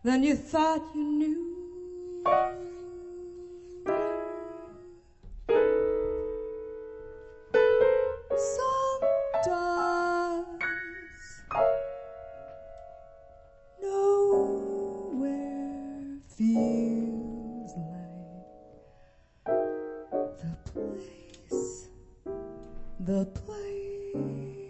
than you thought you knew. Sometimes nowhere feels like the place